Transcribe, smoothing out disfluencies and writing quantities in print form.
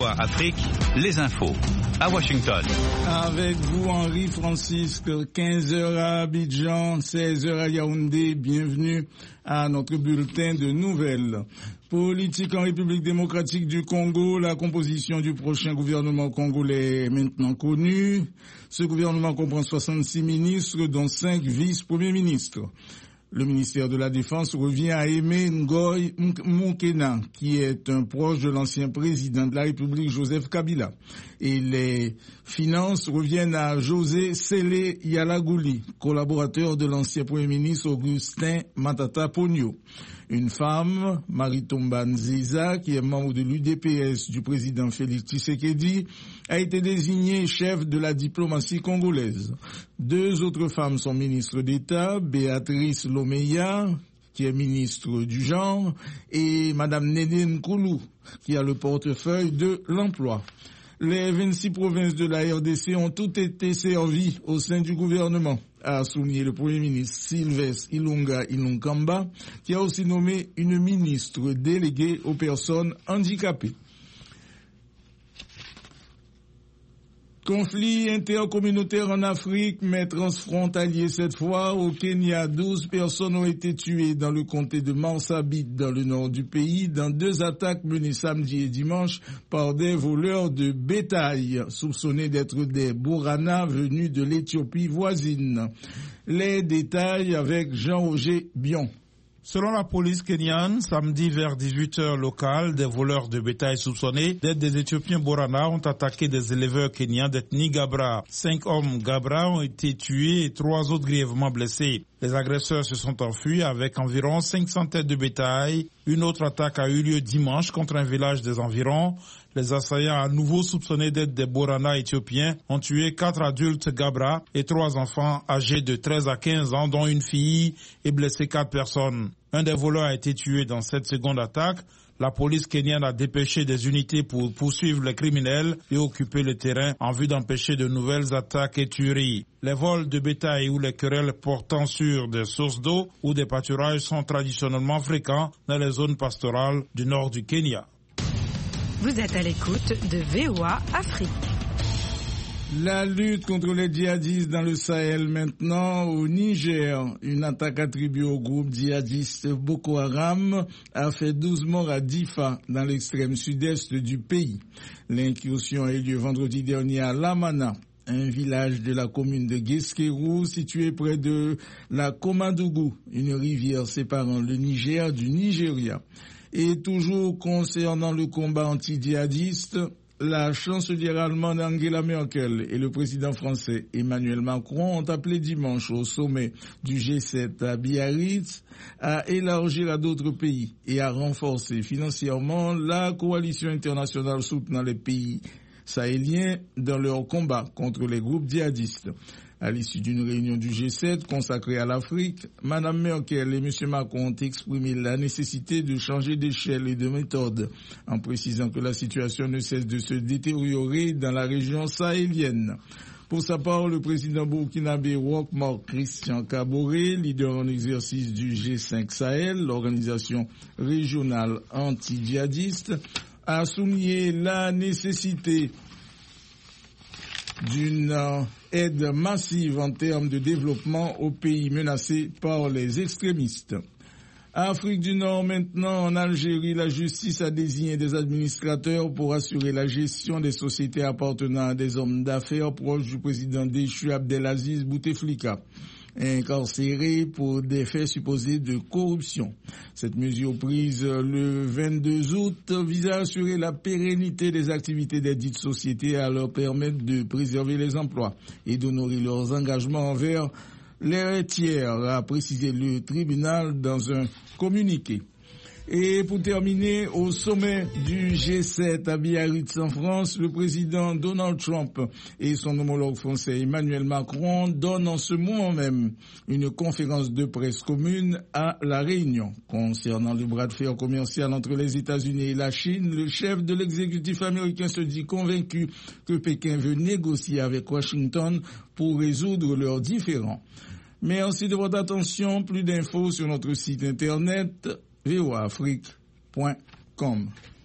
Afrique, les infos. À Washington. Avec vous, Henri Francisque, 15h à Abidjan, 16h à Yaoundé. Bienvenue à notre bulletin de nouvelles. Politique en République démocratique du Congo, la composition du prochain gouvernement congolais est maintenant connue. Ce gouvernement comprend 66 ministres, dont 5 vice-premiers ministres. Le ministère de la Défense revient à Aimé Ngoy Moukena, qui est un proche de l'ancien président de la République, Joseph Kabila. Et les finances reviennent à José Sélé Yalagouli, collaborateur de l'ancien Premier ministre Augustin Matata Ponyo. Une femme, Maritomba Nziza, qui est membre de l'UDPS du président Félix Tshisekedi, a été désignée chef de la diplomatie congolaise. 2 autres femmes sont ministres d'État, Béatrice Lomeya, qui est ministre du genre, et Madame Nédine Koulou, qui a le portefeuille de l'emploi. Les 26 provinces de la RDC ont toutes été servies au sein du gouvernement, a souligné le Premier ministre Sylvestre Ilunga Ilunkamba, qui a aussi nommé une ministre déléguée aux personnes handicapées. Conflit intercommunautaire en Afrique, mais transfrontalier cette fois. Au Kenya, 12 personnes ont été tuées dans le comté de Marsabit, dans le nord du pays, dans 2 attaques menées samedi et dimanche par des voleurs de bétail, soupçonnés d'être des Borana venus de l'Éthiopie voisine. Les détails avec Jean-Roger Bion. Selon la police kenyane, samedi vers 18h locale, des voleurs de bétail soupçonnés d'être des Éthiopiens Borana ont attaqué des éleveurs kenyans d'ethnie Gabra. 5 hommes Gabra ont été tués et 3 autres grièvement blessés. Les agresseurs se sont enfuis avec environ 500 têtes de bétail. Une autre attaque a eu lieu dimanche contre un village des environs. Les assaillants, à nouveau soupçonnés d'être des Borana éthiopiens, ont tué 4 adultes Gabra et 3 enfants âgés de 13 à 15 ans, dont une fille, et blessé 4 personnes. Un des voleurs a été tué dans cette seconde attaque. La police kenyane a dépêché des unités pour poursuivre les criminels et occuper le terrain en vue d'empêcher de nouvelles attaques et tueries. Les vols de bétail ou les querelles portant sur des sources d'eau ou des pâturages sont traditionnellement fréquents dans les zones pastorales du nord du Kenya. Vous êtes à l'écoute de VOA Afrique. La lutte contre les djihadistes dans le Sahel maintenant. Au Niger, une attaque attribuée au groupe djihadiste Boko Haram a fait 12 morts à Difa, dans l'extrême sud-est du pays. L'incursion a eu lieu vendredi dernier à Lamana, un village de la commune de Guesquerou, situé près de la Komadougou, une rivière séparant le Niger du Nigeria. Et toujours concernant le combat anti-djihadiste, la chancelière allemande Angela Merkel et le président français Emmanuel Macron ont appelé dimanche au sommet du G7 à Biarritz à élargir à d'autres pays et à renforcer financièrement la coalition internationale soutenant les pays sahéliens dans leur combat contre les groupes djihadistes. À l'issue d'une réunion du G7 consacrée à l'Afrique, Mme Merkel et M. Macron ont exprimé la nécessité de changer d'échelle et de méthode, en précisant que la situation ne cesse de se détériorer dans la région sahélienne. Pour sa part, le président burkinabé Roch-Marc Christian Kaboré, leader en exercice du G5 Sahel, l'organisation régionale anti-djihadiste, a souligné la nécessité d'une aide massive en termes de développement aux pays menacés par les extrémistes. Afrique du Nord maintenant, en Algérie, la justice a désigné des administrateurs pour assurer la gestion des sociétés appartenant à des hommes d'affaires proches du président déchu Abdelaziz Bouteflika, incarcéré pour des faits supposés de corruption. Cette mesure prise le 22 août vise à assurer la pérennité des activités des dites sociétés et à leur permettre de préserver les emplois et d'honorer leurs engagements envers les tiers, a précisé le tribunal dans un communiqué. Et pour terminer, au sommet du G7 à Biarritz en France, le président Donald Trump et son homologue français Emmanuel Macron donnent en ce moment même une conférence de presse commune à La Réunion. Concernant le bras de fer commercial entre les États-Unis et la Chine, le chef de l'exécutif américain se dit convaincu que Pékin veut négocier avec Washington pour résoudre leurs différends. Merci de votre attention. Plus d'infos sur notre site internet voaafrique.com.